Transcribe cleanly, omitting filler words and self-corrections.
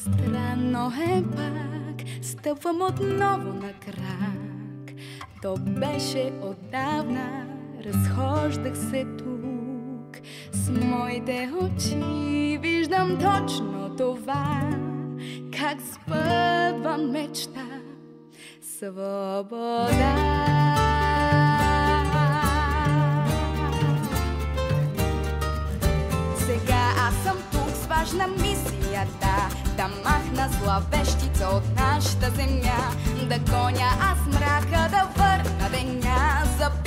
Странно е пак, стъпвам отново на крак. То беше отдавна, разхождах се тук. С моите очи виждам точно това, как спътвам мечта, свобода. Сега аз съм тук с важна мисия, да махна зловещица от нашата земя, да гоня аз мрака, да върна деня. За